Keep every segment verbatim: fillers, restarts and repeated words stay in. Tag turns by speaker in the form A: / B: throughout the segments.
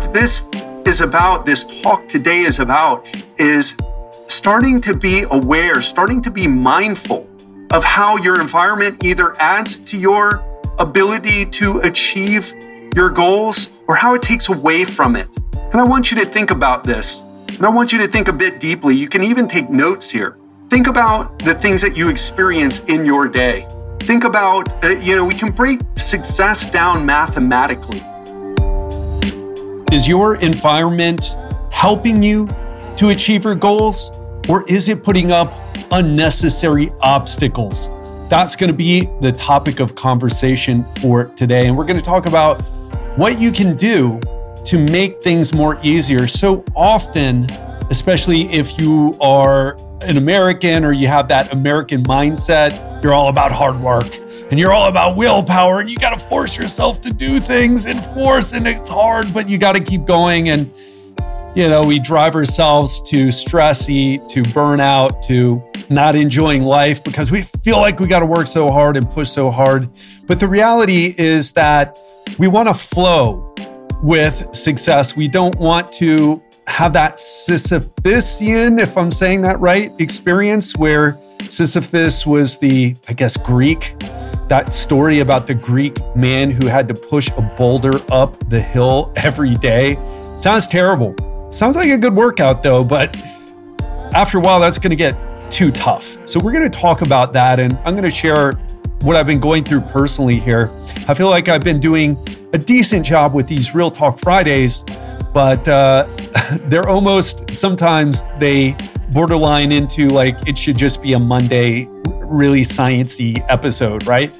A: what this is about, this talk today is about, is starting to be aware, starting to be mindful of how your environment either adds to your ability to achieve your goals or how it takes away from it. And I want you to think about this. And I want you to think a bit deeply. You can even take notes here. Think about the things that you experience in your day. Think about, uh, you know, we can break success down mathematically. Is your environment helping you to achieve your goals, or is it putting up unnecessary obstacles? That's going to be the topic of conversation for today. And we're going to talk about what you can do to make things more easier. So often, especially if you are an American or you have that American mindset, you're all about hard work and you're all about willpower and you got to force yourself to do things in force, and it's hard, but you got to keep going. And, you know, we drive ourselves to stressy, to burnout, to not enjoying life because we feel like we got to work so hard and push so hard. But the reality is that we want to flow with success. We don't want to have that Sisyphusian, if I'm saying that right, experience where Sisyphus was the, I guess, Greek, that story about the Greek man who had to push a boulder up the hill every day. Sounds terrible. Sounds like a good workout though, but after a while, that's going to get too tough. So we're going to talk about that, and I'm going to share what I've been going through personally here. I feel like I've been doing a decent job with these Real Talk Fridays, but uh, they're almost, sometimes they borderline into like, it should just be a Monday, really sciencey episode, right?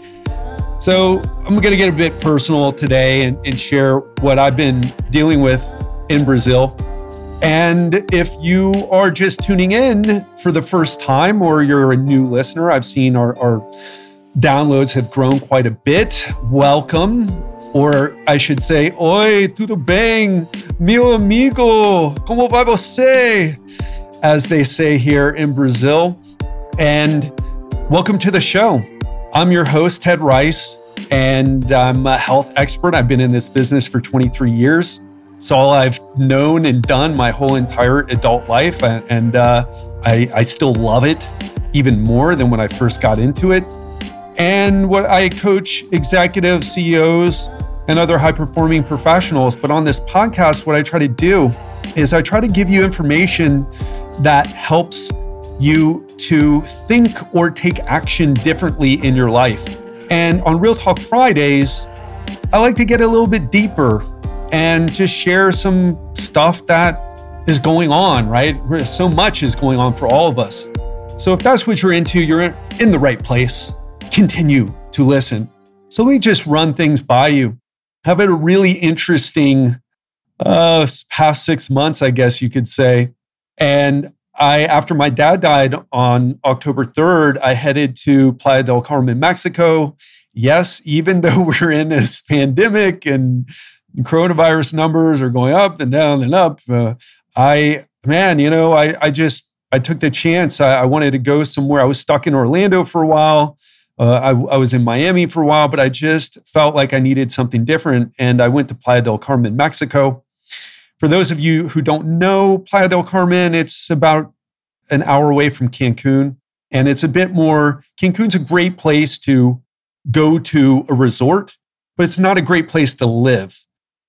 A: So I'm going to get a bit personal today and, and share what I've been dealing with in Brazil. And if you are just tuning in for the first time or you're a new listener, I've seen our, our downloads have grown quite a bit. Welcome. Or I should say, oi, tudo bem, meu amigo, como vai você? As they say here in Brazil. And welcome to the show. I'm your host, Ted Rice, and I'm a health expert. I've been in this business for twenty-three years. It's all I've known and done my whole entire adult life. And uh, I, I still love it even more than when I first got into it. And what I coach executives, C E Os, and other high-performing professionals. But on this podcast, what I try to do is I try to give you information that helps you to think or take action differently in your life. And on Real Talk Fridays, I like to get a little bit deeper and just share some stuff that is going on, right? So much is going on for all of us. So if that's what you're into, you're in the right place. Continue to listen. So let me just run things by you. I've had a really interesting uh, past six months, I guess you could say. And I, after my dad died on October third, I headed to Playa del Carmen, Mexico. Yes, even though we're in this pandemic and coronavirus numbers are going up and down and up, uh, I, man, you know, I, I just, I took the chance. I, I wanted to go somewhere. I was stuck in Orlando for a while. Uh, I, I was in Miami for a while, but I just felt like I needed something different. And I went to Playa del Carmen, Mexico. For those of you who don't know Playa del Carmen, it's about an hour away from Cancun. And it's a bit more, Cancun's a great place to go to a resort, but it's not a great place to live.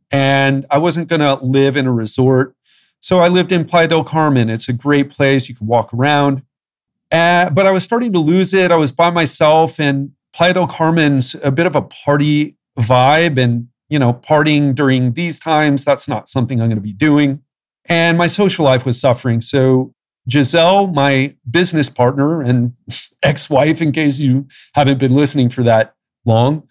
A: And I wasn't going to live in a resort. So I lived in Playa del Carmen. It's a great place. You can walk around. Uh, but I was starting to lose it. I was by myself, and Playa del Carmen's a bit of a party vibe. And, you know, partying during these times, that's not something I'm going to be doing. And my social life was suffering. So Giselle, my business partner and ex-wife, in case you haven't been listening for that long,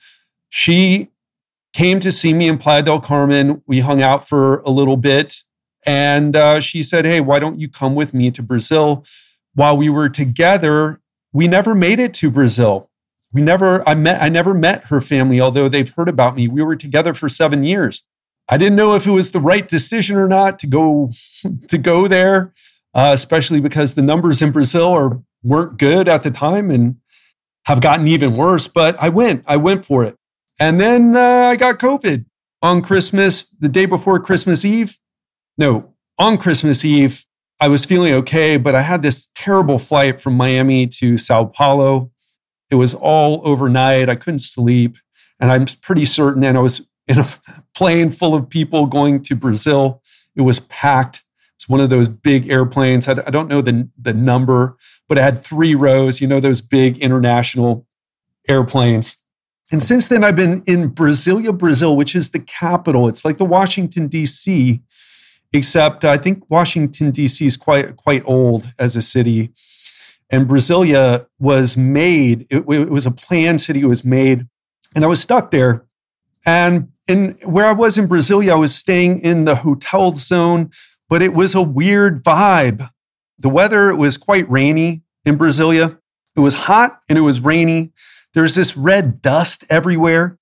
A: she came to see me in Playa del Carmen. We hung out for a little bit. And uh, she said, hey, why don't you come with me to Brazil? While we were together, we never made it to Brazil. We never, I met, I never met her family, although they've heard about me. We were together for seven years. I didn't know if it was the right decision or not to go, to go there, uh, especially because the numbers in Brazil are, weren't good at the time and have gotten even worse. But I went, I went for it. And then uh, I got COVID. on Christmas, the day before Christmas Eve. No, on Christmas Eve, I was feeling okay, but I had this terrible flight from Miami to Sao Paulo. It was all overnight. I couldn't sleep. And I'm pretty certain, and I was in a plane full of people going to Brazil. It was packed. It's one of those big airplanes. I, I don't know the, the number, but it had three rows, you know, those big international airplanes. And since then, I've been in Brasilia, Brazil, which is the capital. It's like the Washington, D C, except I think Washington, D C is quite, quite old as a city. And Brasilia was made, it, it was a planned city, it was made. And I was stuck there. And in where I was in Brasilia, I was staying in the hotel zone, but it was a weird vibe. The weather was quite rainy in Brasilia. It was hot and it was rainy. There's this red dust everywhere.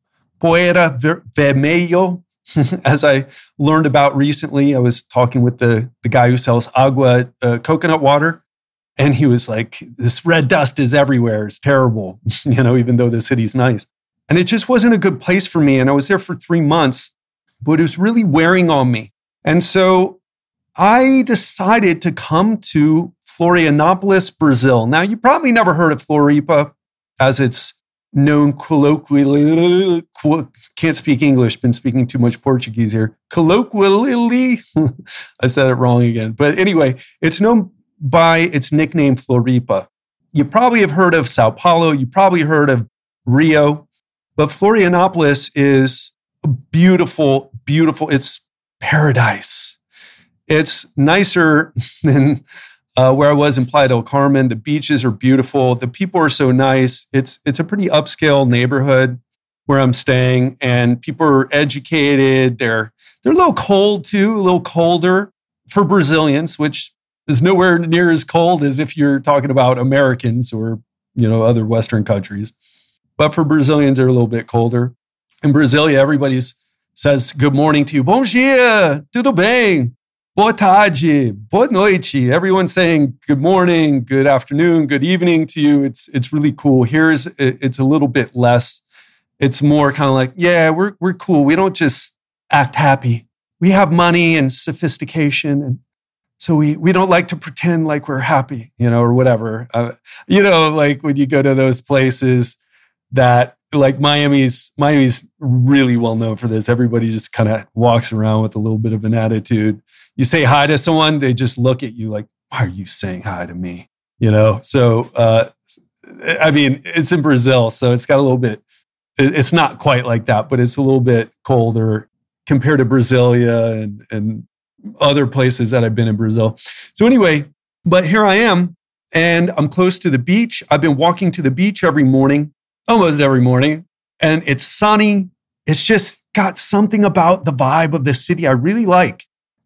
A: Poeira vermelho, as I learned about recently. I was talking with the, the guy who sells agua, uh, coconut water. And he was like, this red dust is everywhere. It's terrible, you know, even though the city's nice. And it just wasn't a good place for me. And I was there for three months, but it was really wearing on me. And so I decided to come to Florianopolis, Brazil. Now, you probably never heard of Floripa, as it's known colloquially. Can't speak English, been speaking too much Portuguese here. Colloquially, I said it wrong again. But anyway, it's known by its nickname Floripa. You probably have heard of Sao Paulo. You probably heard of Rio. But Florianopolis is beautiful, beautiful. It's paradise. It's nicer than uh, where I was in Playa del Carmen. The beaches are beautiful. The people are so nice. It's it's a pretty upscale neighborhood where I'm staying, and people are educated. They're they're a little cold too, a little colder for Brazilians, which is nowhere near as cold as if you're talking about Americans or, you know, other Western countries. But for Brazilians, they're a little bit colder. In Brasilia, everybody says good morning to you. Bom dia, tudo bem? Boa tarde, boa noite. Everyone's saying good morning, good afternoon, good evening to you. It's it's really cool. Here's it's a little bit less. It's more kind of like, yeah, we're we're cool. We don't just act happy. We have money and sophistication, and so we we don't like to pretend like we're happy, you know, or whatever. Uh, you know, like when you go to those places that like Miami's Miami's really well known for this. Everybody just kind of walks around with a little bit of an attitude. You say hi to someone, they just look at you like, why are you saying hi to me? You know, so uh, I mean, it's in Brazil, so it's got a little bit, it's not quite like that, but it's a little bit colder compared to Brasilia and, and other places that I've been in Brazil. So anyway, but here I am, and I'm close to the beach. I've been walking to the beach every morning. Almost every morning. And it's sunny. It's just got something about the vibe of the city I really like.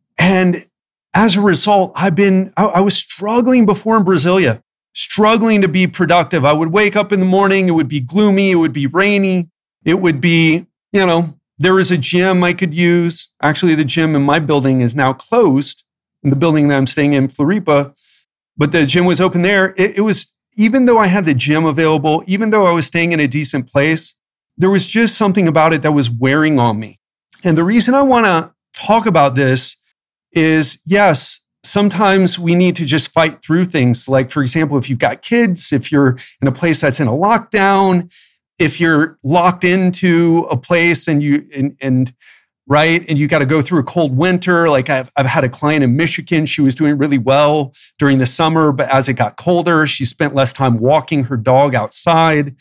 A: And as a result, I've been, I, I was struggling before in Brasilia, struggling to be productive. I would wake up in the morning. It would be gloomy. It would be rainy. It would be, you know, there was a gym I could use. Actually, the gym in my building is now closed, in the building that I'm staying in, Floripa. But the gym was open there. It, it was, even though I had the gym available, even though I was staying in a decent place, there was just something about it that was wearing on me. And the reason I want to talk about this is, yes, sometimes we need to just fight through things. Like, for example, if you've got kids, if you're in a place that's in a lockdown, if you're locked into a place and you, and, and right? And you got to go through a cold winter. Like I've, I've had a client in Michigan. She was doing really well during the summer, but as it got colder, she spent less time walking her dog outside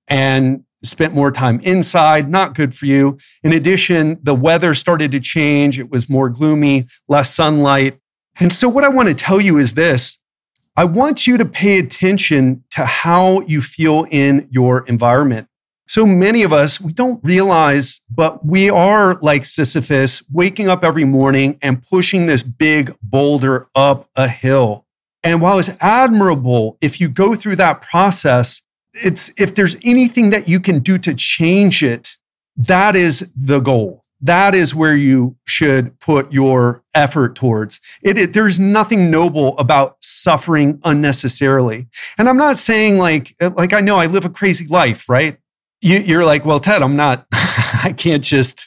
A: and spent more time inside. Not good for you. In addition, the weather started to change. It was more gloomy, less sunlight. And so what I want to tell you is this. I want you to pay attention to how you feel in your environment. So many of us, we don't realize, but we are like Sisyphus, waking up every morning and pushing this big boulder up a hill. And while it's admirable, if you go through that process, it's if there's anything that you can do to change it, that is the goal. That is where you should put your effort towards. It, it, there's nothing noble about suffering unnecessarily. And I'm not saying like, like I know I live a crazy life, right? You, you're like, well, Ted, I'm not, I can't just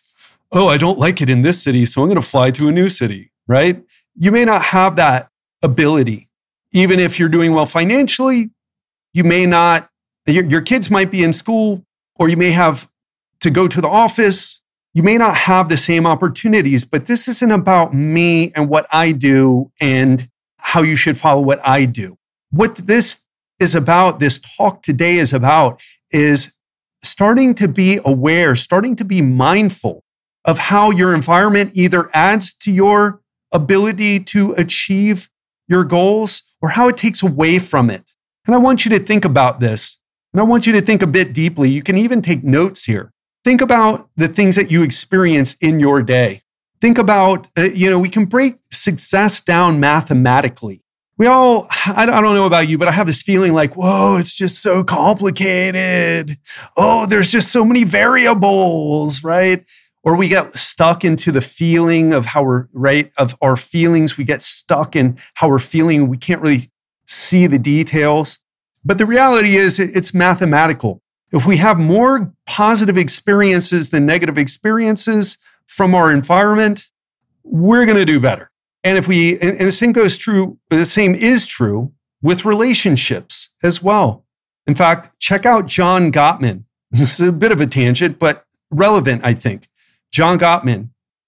A: oh, I don't like it in this city, so I'm going to fly to a new city, right? You may not have that ability. Even if you're doing well financially, you may not, your, your kids might be in school, or you may have to go to the office. You may not have the same opportunities, but this isn't about me and what I do and how you should follow what I do. What this is about, this talk today is about, is starting to be aware, starting to be mindful of how your environment either adds to your ability to achieve your goals or how it takes away from it. And I want you to think about this. And I want you to think a bit deeply. You can even take notes here. Think about the things that you experience in your day. Think about, uh, you know, we can break success down mathematically. We all, I don't know about you, but I have this feeling like, whoa, it's just so complicated. Oh, there's just so many variables, right? Or we get stuck into the feeling of how we're, right, of our feelings. We get stuck in how we're feeling. We can't really see the details. But the reality is it's mathematical. If we have more positive experiences than negative experiences from our environment, we're going to do better. And if we, and the same goes true, the same is true with relationships as well. In fact, check out John Gottman. This is a bit of a tangent, but relevant, I think. John Gottman,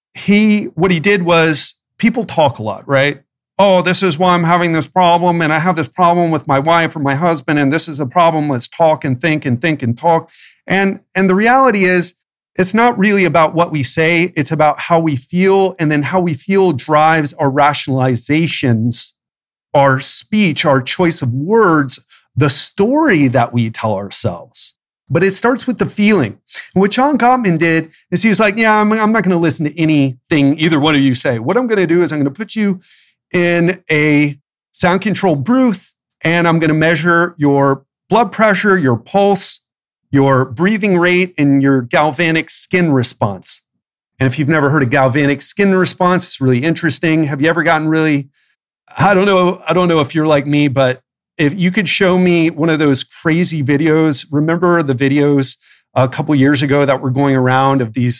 A: he, what he did was, people talk a lot, right? Oh, this is why I'm having this problem, and I have this problem with my wife or my husband, and this is the problem. Let's talk and think and think and talk. And, and the reality is, it's not really about what we say. It's about how we feel, and then how we feel drives our rationalizations, our speech, our choice of words, the story that we tell ourselves. But it starts with the feeling. And what John Gottman did is he was like, yeah, I'm, I'm not going to listen to anything either one of you say. What I'm going to do is I'm going to put you in a sound controlled booth, and I'm going to measure your blood pressure, your pulse, your breathing rate, and your galvanic skin response. And if you've never heard of galvanic skin response, it's really interesting. Have you ever gotten really, I don't know, I don't know if you're like me, but if you could show me one of those crazy videos, remember the videos a couple years ago that were going around of these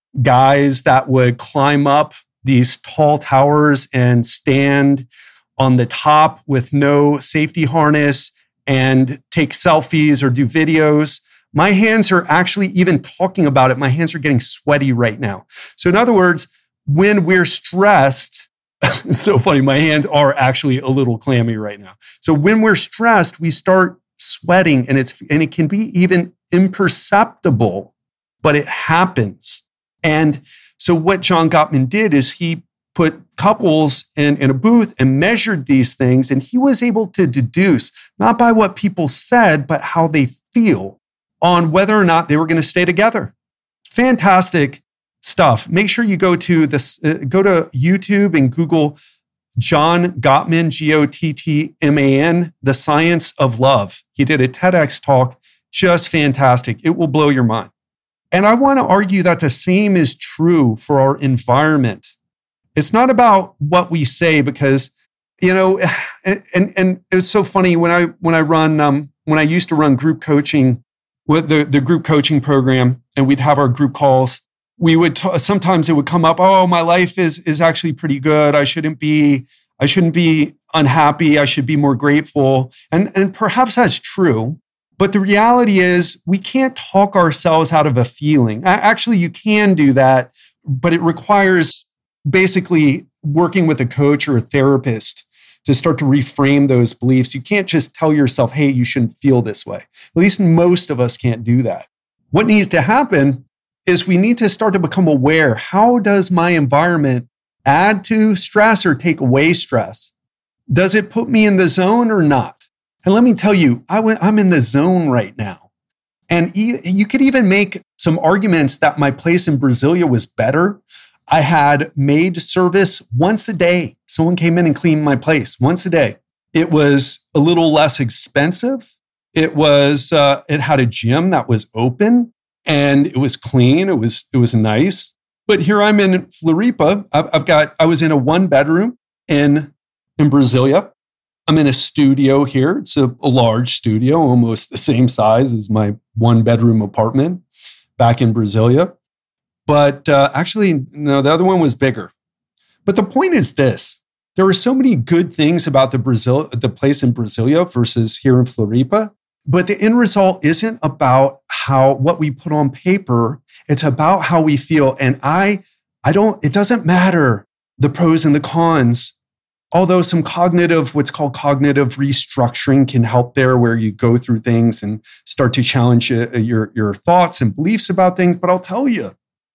A: guys that would climb up these tall towers and stand on the top with no safety harness and take selfies or do videos? My hands are actually, even talking about it, my hands are getting sweaty right now. So in other words, when we're stressed, it's so funny, my hands are actually a little clammy right now. So when we're stressed, we start sweating, and it's and it can be even imperceptible, but it happens. And so what John Gottman did is he put couples in, in a booth and measured these things, and he was able to deduce, not by what people said, but how they feel on whether or not they were going to stay together. Fantastic stuff. Make sure you go to this, uh, go to YouTube and Google John Gottman, G O T T M A N, The Science of Love. He did a TEDx talk, just fantastic. It will blow your mind. And I want to argue that the same is true for our environment. It's not about what we say, because, you know, and and, and it's so funny when I when I run um, when I used to run group coaching, with the the group coaching program, and we'd have our group calls. We would t- sometimes it would come up, oh, my life is is actually pretty good. I shouldn't be I shouldn't be unhappy. I should be more grateful. And and perhaps that's true. But the reality is we can't talk ourselves out of a feeling. Actually, you can do that, but it requires basically working with a coach or a therapist to start to reframe those beliefs. You can't just tell yourself, hey, you shouldn't feel this way. At least most of us can't do that. What needs to happen is we need to start to become aware. How does my environment add to stress or take away stress? Does it put me in the zone or not? And let me tell you, I went, I'm in the zone right now. And you could even make some arguments that my place in Brasilia was better. I had maid service once a day. Someone came in and cleaned my place once a day. It was a little less expensive. It was, uh, it had a gym that was open, and it was clean. It was, it was nice. But here I'm in Floripa. I've, I've got, I was in a one bedroom in, in Brasilia. I'm in a studio here. It's a, a large studio, almost the same size as my one bedroom apartment back in Brasilia. But uh, actually, no, the other one was bigger. But the point is this. There are so many good things about the Brazil, the place in Brasilia versus here in Floripa. But the end result isn't about how what we put on paper. It's about how we feel. And I, I don't, it doesn't matter the pros and the cons. Although some cognitive, what's called cognitive restructuring can help there, where you go through things and start to challenge uh, your, your thoughts and beliefs about things. But I'll tell you,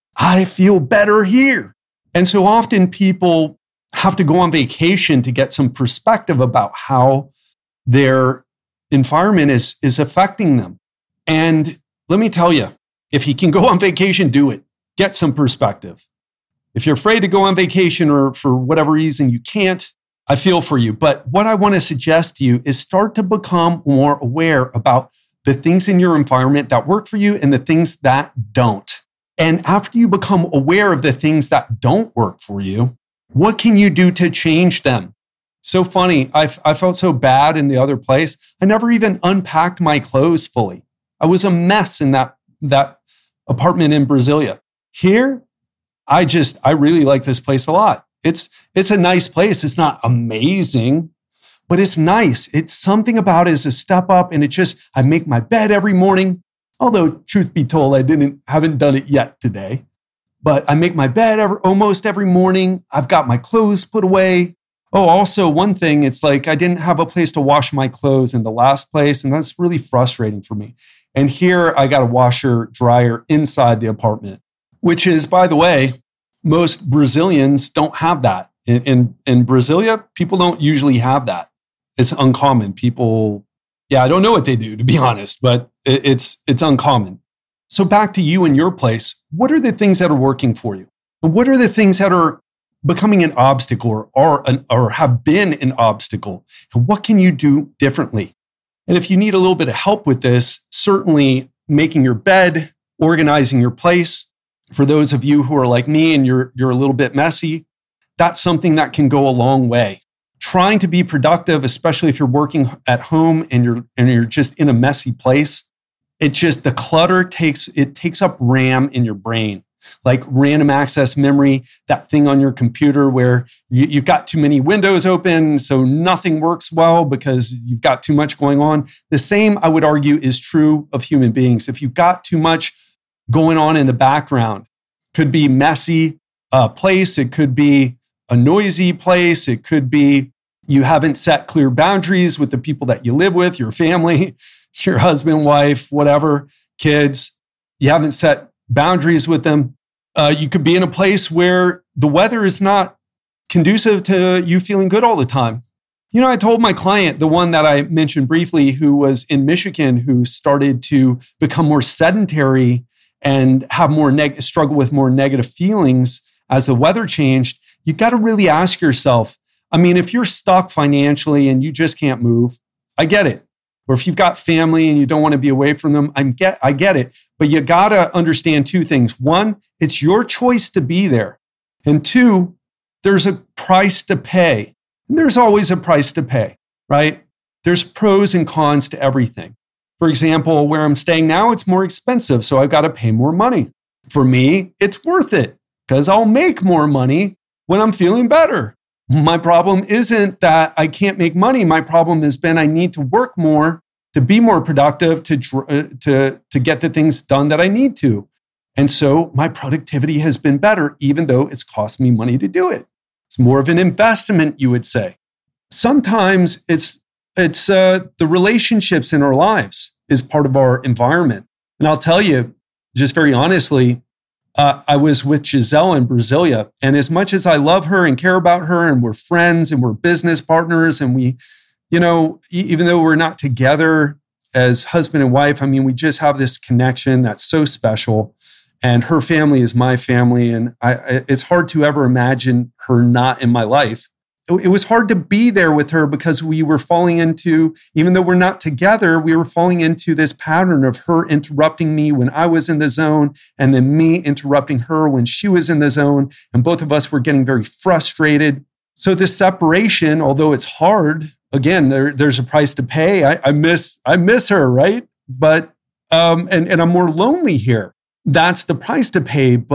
A: I feel better here. And so often people have to go on vacation to get some perspective about how their environment is, is affecting them. And let me tell you, if you can go on vacation, do it. Get some perspective. If you're afraid to go on vacation or for whatever reason you can't, I feel for you. But what I want to suggest to you is start to become more aware about the things in your environment that work for you and the things that don't. And after you become aware of the things that don't work for you, what can you do to change them? So funny. I, I felt so bad in the other place. I never even unpacked my clothes fully. I was a mess in that, that apartment in Brasilia. Here, I just, I really like this place a lot. It's, it's a nice place. It's not amazing, but it's nice. It's something about it is a step up, and it just, I make my bed every morning. Although truth be told, I didn't, haven't done it yet today, but I make my bed every, almost every morning. I've got my clothes put away. Oh, also one thing, it's like I didn't have a place to wash my clothes in the last place, and that's really frustrating for me. And here I got a washer dryer inside the apartment, which is, by the way, most Brazilians don't have that. In, in, in Brasilia, people don't usually have that. It's uncommon. People, yeah, I don't know what they do, to be honest, but it, it's it's uncommon. So back to you and your place, what are the things that are working for you? And what are the things that are becoming an obstacle or are an, or have been an obstacle? And what can you do differently? And if you need a little bit of help with this, certainly making your bed, organizing your place. For those of you who are like me and you're you're a little bit messy, that's something that can go a long way. Trying to be productive, especially if you're working at home and you're and you're just in a messy place, it just the clutter takes it takes up RAM in your brain. Like random access memory, that thing on your computer where you, you've got too many windows open, so nothing works well because you've got too much going on. The same, I would argue, is true of human beings. If you've got too much going on in the background, could be messy uh, place, it could be a noisy place, it could be you haven't set clear boundaries with the people that you live with, your family, your husband, wife, whatever, kids. You haven't set boundaries with them. Uh, you could be in a place where the weather is not conducive to you feeling good all the time. You know, I told my client, the one that I mentioned briefly, who was in Michigan, who started to become more sedentary and have more neg- struggle with more negative feelings as the weather changed. You got to really ask yourself, I mean, if you're stuck financially and you just can't move, I get it. Or if you've got family and you don't want to be away from them, I get, I get it. But you got to understand two things. One, it's your choice to be there. And two, there's a price to pay. And there's always a price to pay, right? There's pros and cons to everything. For example, where I'm staying now, it's more expensive, so I've got to pay more money. For me, it's worth it because I'll make more money when I'm feeling better. My problem isn't that I can't make money. My problem has been I need to work more to be more productive, to, to, to get the things done that I need to. And so my productivity has been better, even though it's cost me money to do it. It's more of an investment, you would say. Sometimes it's, it's uh, the relationships in our lives is part of our environment. And I'll tell you, just very honestly, Uh, I was with Giselle in Brasilia, and as much as I love her and care about her, and we're friends and we're business partners, and we, you know, e- even though we're not together as husband and wife, I mean, we just have this connection that's so special. And her family is my family, and I, I, it's hard to ever imagine her not in my life. It, it was hard to be there with her because we were falling into, even though we're not together, we were falling into this pattern of her interrupting me when I was in the zone, and then me interrupting her when she was in the zone. And both of us were getting very frustrated. So this separation, although it's hard, again, there, there's a price to pay. I, I miss, I miss her, right? But um, and and I'm more lonely here. That's the price to pay. But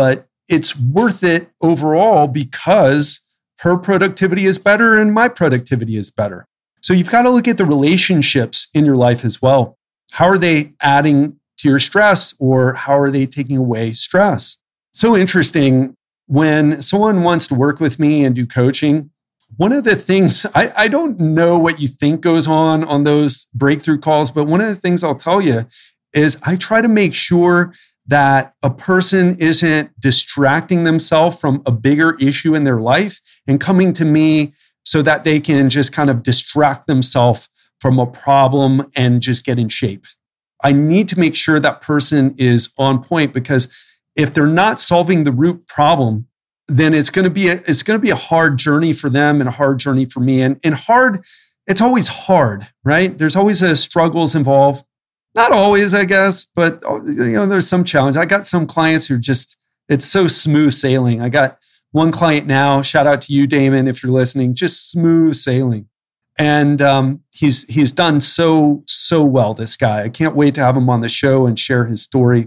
A: it's worth it overall because her productivity is better and my productivity is better. So you've got to look at the relationships in your life as well. How are they adding to your stress, or how are they taking away stress? So interesting, when someone wants to work with me and do coaching, one of the things, I, I don't know what you think goes on on those breakthrough calls, but one of the things I'll tell you is I try to make sure that a person isn't distracting themselves from a bigger issue in their life and coming to me so that they can just kind of distract themselves from a problem and just get in shape. I need to make sure that person is on point, because if they're not solving the root problem, then it's going to be a, it's going to be a hard journey for them and a hard journey for me. And, and hard, it's always hard, right? There's always a struggles involved. Not always, I guess, but you know, there's some challenge. I got some clients who are just, it's so smooth sailing. I got one client now, shout out to you, Damon, if you're listening, just smooth sailing. And um, he's he's done so, so well, this guy. I can't wait to have him on the show and share his story.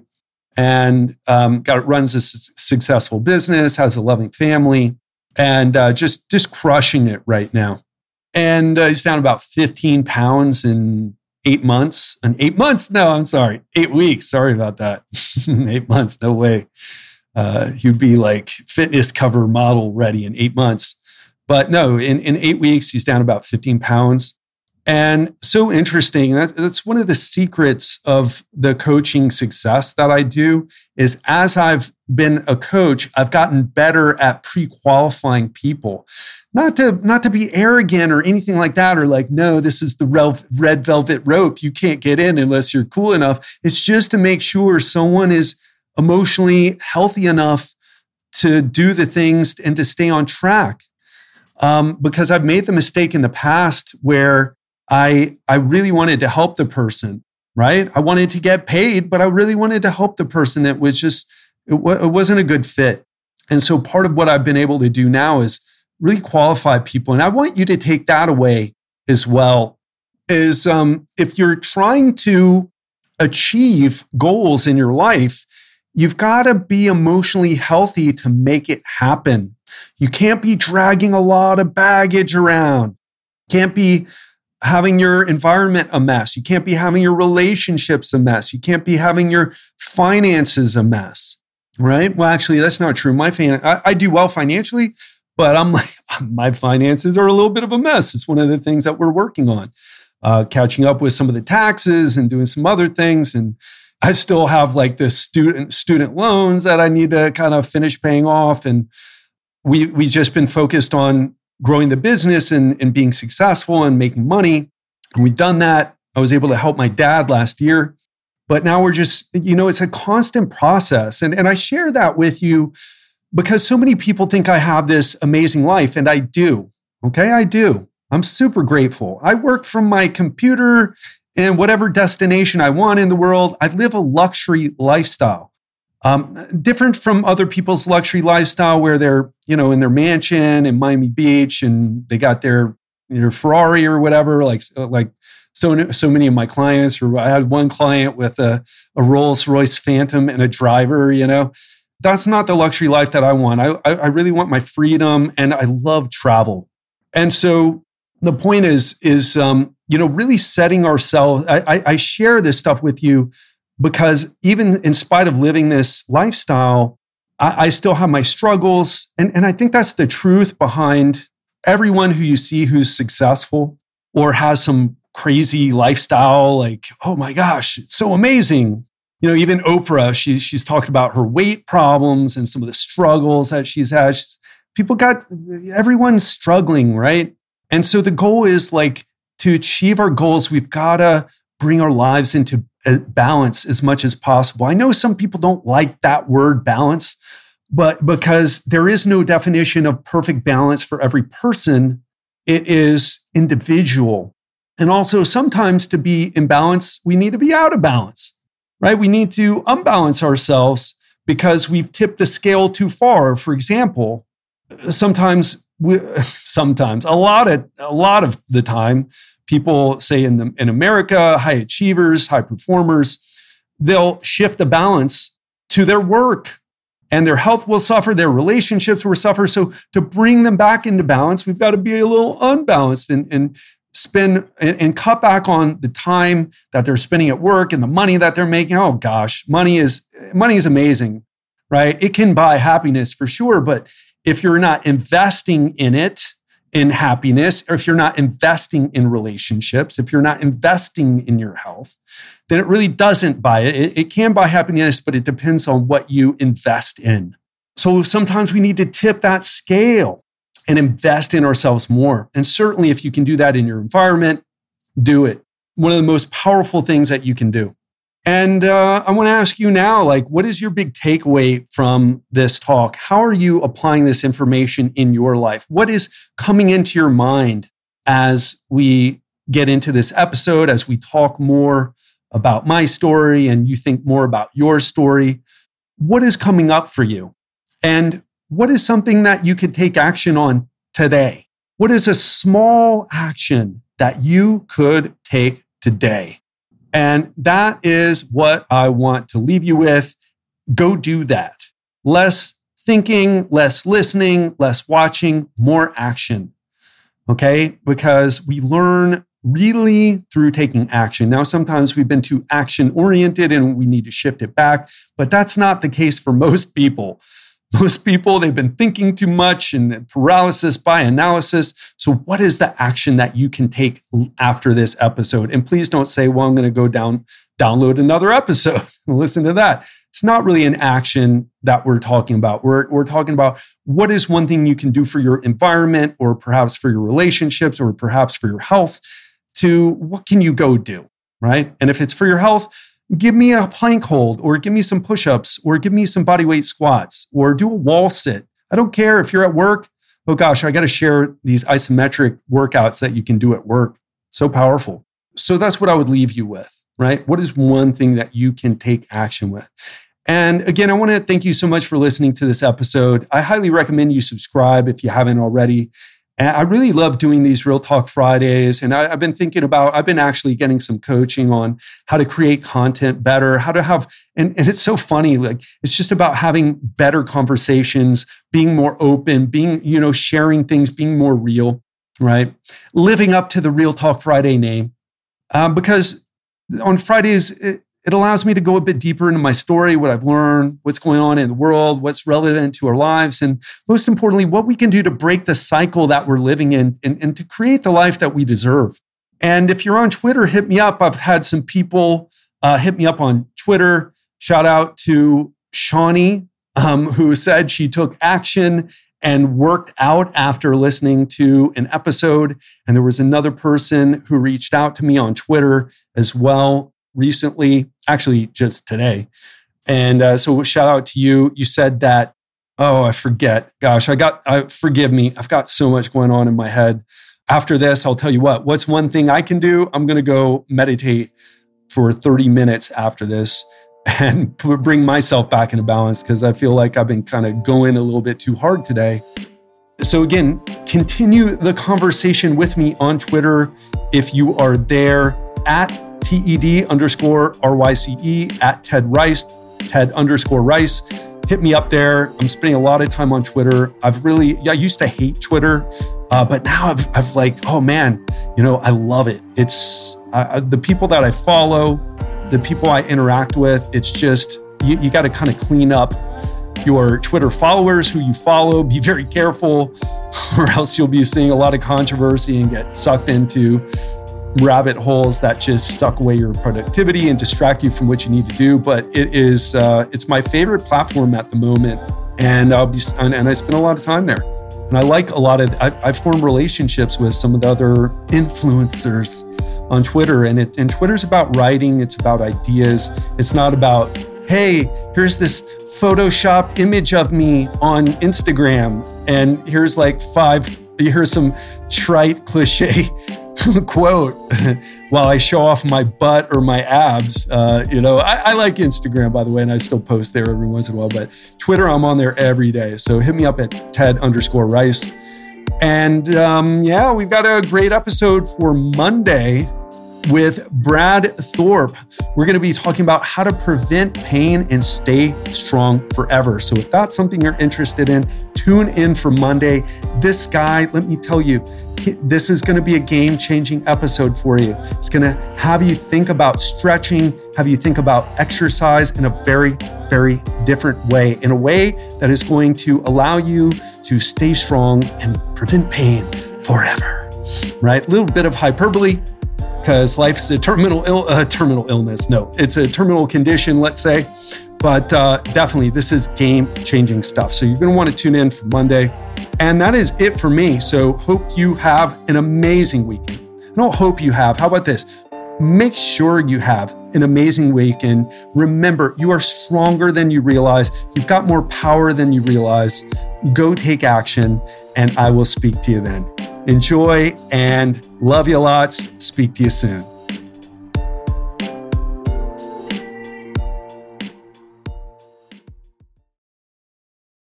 A: And um, got runs a su- successful business, has a loving family, and uh, just, just crushing it right now. And uh, he's down about fifteen pounds in eight months. And eight months? No, I'm sorry. Eight weeks. Sorry about that. Eight months. No way. Uh, he'd be like fitness cover model ready in eight months. But no, in, in eight weeks, he's down about fifteen pounds. And so interesting. That, that's one of the secrets of the coaching success that I do is as I've been a coach, I've gotten better at pre-qualifying people. Not to, not to be arrogant or anything like that, or like, no, this is the red velvet rope. You can't get in unless you're cool enough. It's just to make sure someone is emotionally healthy enough to do the things and to stay on track. Um, because I've made the mistake in the past where I I really wanted to help the person, right? I wanted to get paid, but I really wanted to help the person. It was just, it, w- it wasn't a good fit. And so part of what I've been able to do now is really qualify people. And I want you to take that away as well, is um, if you're trying to achieve goals in your life, you've got to be emotionally healthy to make it happen. You can't be dragging a lot of baggage around. Can't be having your environment a mess. You can't be having your relationships a mess. You can't be having your finances a mess, right? Well, actually, that's not true. My fan, I, I do well financially, but I'm like, my finances are a little bit of a mess. It's one of the things that we're working on, uh, catching up with some of the taxes and doing some other things. And I still have like the student student loans that I need to kind of finish paying off. And we we just been focused on growing the business and, and being successful and making money. And we've done that. I was able to help my dad last year. But now we're just, you know, it's a constant process. And, and I share that with you because so many people think I have this amazing life, and I do. Okay, I do. I'm super grateful. I work from my computer and whatever destination I want in the world. I live a luxury lifestyle. Um, different from other people's luxury lifestyle where they're, you know, in their mansion in Miami Beach and they got their, their Ferrari or whatever, like, like so, so many of my clients, or I had one client with a, a Rolls Royce Phantom and a driver, you know, that's not the luxury life that I want. I, I, I really want my freedom, and I love travel. And so the point is, is, um, you know, really setting ourselves, I, I, I share this stuff with you because even in spite of living this lifestyle, I, I still have my struggles. And, and I think that's the truth behind everyone who you see who's successful or has some crazy lifestyle. Like, oh my gosh, it's so amazing. You know, even Oprah, she, she's talked about her weight problems and some of the struggles that she's had. She's, people got, everyone's struggling, right? And so the goal is like to achieve our goals, we've got to bring our lives into balance as much as possible. I know some people don't like that word balance, but because there is no definition of perfect balance for every person, it is individual. And also sometimes to be in balance, we need to be out of balance, right? We need to unbalance ourselves because we've tipped the scale too far. For example, sometimes, we, sometimes a lot of a lot of the time, people say in the, in America, high achievers, high performers, they'll shift the balance to their work. and their health will suffer, their relationships will suffer. So to bring them back into balance, we've got to be a little unbalanced and, and spend and, and cut back on the time that they're spending at work and the money that they're making. Oh gosh, money is money is amazing, right? It can buy happiness for sure, but if you're not investing in it, in happiness, or if you're not investing in relationships, if you're not investing in your health, then it really doesn't buy it. It, it can buy happiness, but it depends on what you invest in. So sometimes we need to tip that scale and invest in ourselves more. And certainly if you can do that in your environment, do it. One of the most powerful things that you can do. And uh, I want to ask you now, like, what is your big takeaway from this talk? How are you applying this information in your life? What is coming into your mind as we get into this episode, as we talk more about my story and you think more about your story? What is coming up for you? And what is something that you could take action on today? What is a small action that you could take today? And that is what I want to leave you with. Go do that. Less thinking, less listening, less watching, more action. Okay? Because we learn really through taking action. Now, sometimes we've been too action oriented and we need to shift it back, but that's not the case for most people. Most people, they've been thinking too much and paralysis by analysis. So what is the action that you can take after this episode? And please don't say, well, I'm going to go down, download another episode and listen to that. It's not really an action that we're talking about. We're, we're talking about what is one thing you can do for your environment or perhaps for your relationships or perhaps for your health to what can you go do, right? And if it's for your health, give me a plank hold or give me some push-ups or give me some bodyweight squats or do a wall sit. I don't care if you're at work. Oh gosh, I got to share these isometric workouts that you can do at work. So powerful. So that's what I would leave you with, right? What is one thing that you can take action with? And again, I want to thank you so much for listening to this episode. I highly recommend you subscribe if you haven't already. And I really love doing these Real Talk Fridays. And I, I've been thinking about, I've been actually getting some coaching on how to create content better, how to have, and, and it's so funny, like it's just about having better conversations, being more open, being, you know, sharing things, being more real, right? Living up to the Real Talk Friday name. Um, because on Fridays, it, It allows me to go a bit deeper into my story, what I've learned, what's going on in the world, what's relevant to our lives, and most importantly, what we can do to break the cycle that we're living in and, and to create the life that we deserve. And if you're on Twitter, hit me up. I've had some people uh, hit me up on Twitter. Shout out to Shawnee, um, who said she took action and worked out after listening to an episode. And there was another person who reached out to me on Twitter as well recently, actually just today. And uh, so shout out to you. You said that, oh, I forget. Gosh, I got, I, forgive me. I've got so much going on in my head. After this, I'll tell you what, what's one thing I can do? I'm going to go meditate for thirty minutes after this and bring myself back into balance because I feel like I've been kind of going a little bit too hard today. So again, continue the conversation with me on Twitter if you are there at T E D underscore R Y C E, at Ted Rice, Ted underscore Rice. Hit me up there. I'm spending a lot of time on Twitter. I've really, yeah, I used to hate Twitter, uh, but now I've, I've like, oh man, you know, I love it. It's uh, the people that I follow, the people I interact with. It's just, you, you got to kind of clean up your Twitter followers, who you follow. Be very careful, or else you'll be seeing a lot of controversy and get sucked into rabbit holes that just suck away your productivity and distract you from what you need to do. But it is, uh, it's my favorite platform at the moment. And I'll be, and, and I spend a lot of time there. And I like a lot of, I, I form relationships with some of the other influencers on Twitter. And it, and Twitter's about writing. It's about ideas. It's not about, hey, here's this Photoshop image of me on Instagram. And here's like five, here's some trite cliche quote while I show off my butt or my abs. Uh, you know, I, I like Instagram, by the way, and I still post there every once in a while, but Twitter, I'm on there every day. So hit me up at Ted underscore Rice. And um, yeah, we've got a great episode for Monday. with Brad Thorpe. We're going to be talking about how to prevent pain and stay strong forever. So if that's something you're interested in, tune in for Monday. This guy, let me tell you, this is going to be a game-changing episode for you. It's going to have you think about stretching, have you think about exercise in a very, very different way, in a way that is going to allow you to stay strong and prevent pain forever, right? A little bit of hyperbole, because life is a terminal Ill, uh, terminal illness. No, it's a terminal condition, let's say. But uh, definitely, this is game-changing stuff. So you're going to want to tune in for Monday. And that is it for me. So hope you have an amazing weekend. I don't hope you have. How about this? Make sure you have an amazing weekend. Remember, you are stronger than you realize. You've got more power than you realize. Go take action, and I will speak to you then. Enjoy and love you lots. Speak to you soon.